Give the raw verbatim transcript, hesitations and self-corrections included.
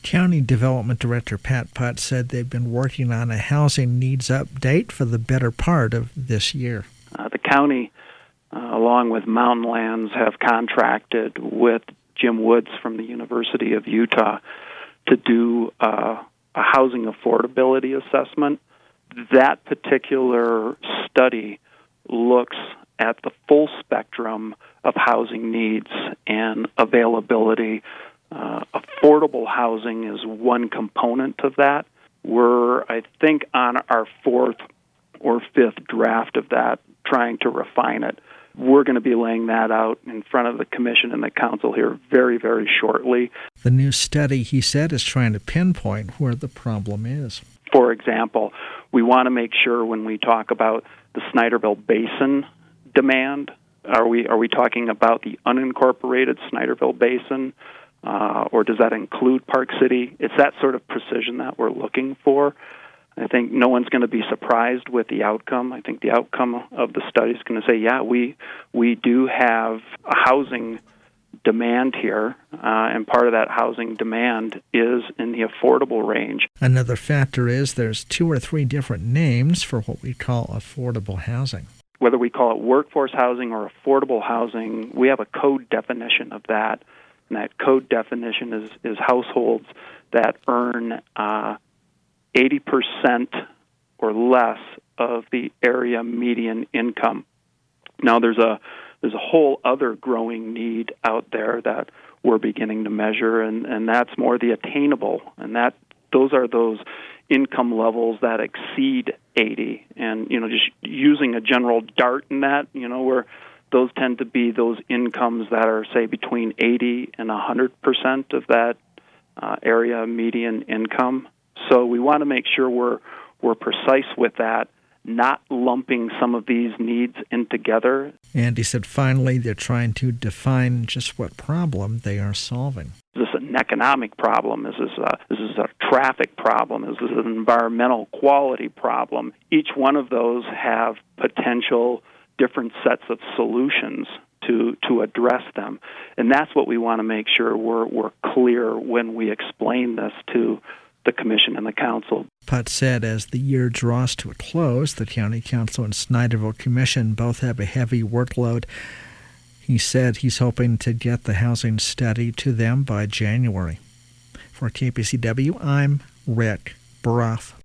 County Development Director Pat Putt said they've been working on a housing needs update for the better part of this year. Uh, the county, uh, along with Mountain Lands, have contracted with Jim Woods from the University of Utah to do uh, a housing affordability assessment. That particular study looks at the full spectrum of housing needs and availability. Uh, affordable housing is one component of that. We're, I think, on our fourth or fifth draft of that, trying to refine it. We're going to be laying that out in front of the Commission and the Council here very, very shortly. The new study, he said, is trying to pinpoint where the problem is. For example, we want to make sure when we talk about the Snyderville Basin demand, are we are we talking about the unincorporated Snyderville Basin? Uh, or does that include Park City? It's that sort of precision that we're looking for. I think no one's going to be surprised with the outcome. I think the outcome of the study is going to say, yeah, we we do have a housing demand here, uh, and part of that housing demand is in the affordable range. Another factor is there's two or three different names for what we call affordable housing. Whether we call it workforce housing or affordable housing, we have a code definition of that. And that code definition is, is households that earn uh, eighty percent or less of the area median income. Now, there's a there's a whole other growing need out there that we're beginning to measure, and, and that's more the attainable. And that those are those income levels that exceed eighty. And, you know, just using a general dart in that, you know, we're those tend to be those incomes that are, say, between eighty and one hundred percent of that uh, area median income. So we want to make sure we're we're precise with that, not lumping some of these needs in together. And he said, finally, they're trying to define just what problem they are solving. Is this an economic problem? Is this a, is this a traffic problem? Is this an environmental quality problem? Each one of those have potential different sets of solutions to to address them. And that's what we want to make sure we're we're clear when we explain this to the Commission and the Council. Putt said as the year draws to a close, the County Council and Snyderville Commission both have a heavy workload. He said he's hoping to get the housing study to them by January. For K P C W, I'm Rick Brough.